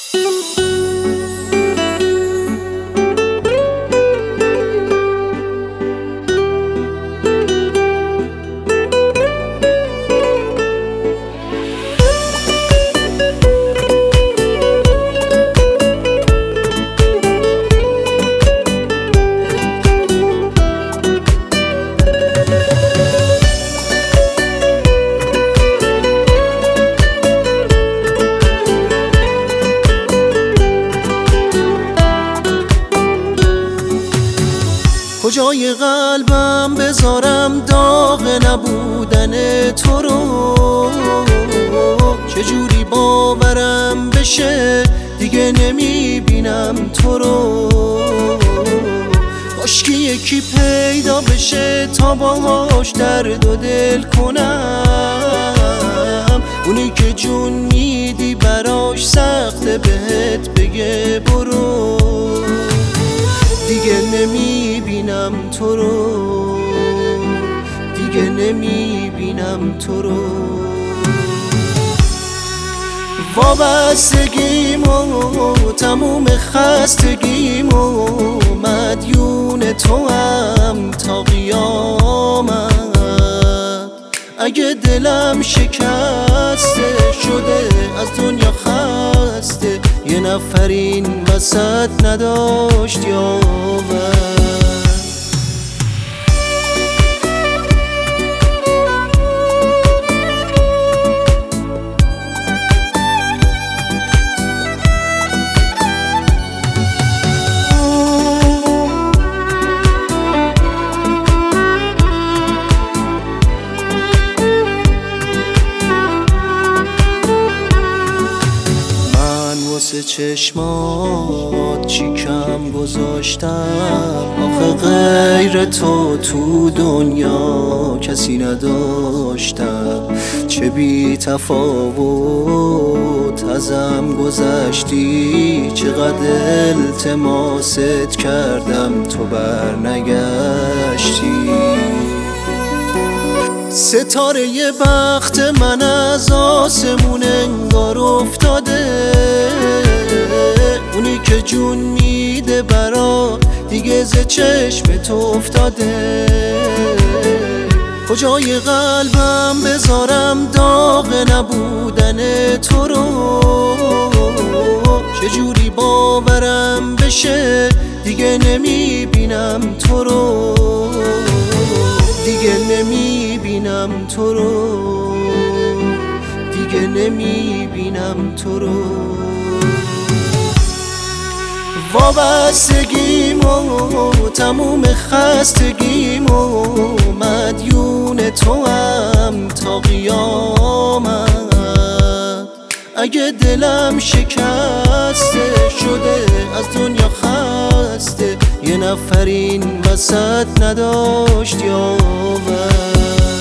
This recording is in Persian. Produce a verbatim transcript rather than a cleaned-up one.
کجای قلبم بذارم داغ نبودن تو رو؟ چجوری باورم بشه دیگه نمیبینم تو رو؟ کاشکی یکی پیدا بشه تا باهاش درد و دل کنم، اونی که جون میدی براش سخته بهت بگه برو. دیگه نمیبینم تو رو، دیگه نمیبینم تو رو. وابستگیمو تموم خستگیمو مدیون تو هم تا قیامت. اگه دلم شکسته شده از دنیا خسته، یه نفر این وسط نداشت یاور. واسه چشمات چی کم گذاشتم، آخه غیر تو تو دنیا کسی نداشتم. چه بی تفاوت ازم گذشتی، چقدر التماست کردم تو بر نگشتی. ستاره ی بخت من از آسمون انگار افتاده، اونی که جون میده برات دیگه ز چشم تو افتاده. کجای قلبم بذارم داغ نبودن تو رو؟ چجوری باورم بشه دیگه نمیبینم تو رو؟ دیگه نمیبینم تو رو، دیگه نمیبینم تو رو. وابستگیمو تموم خستگیمو مدیون تو هم تا قیامت. اگه دلم شکسته شده از دنیا خسته، یه نفر این وسط نداشت یاور.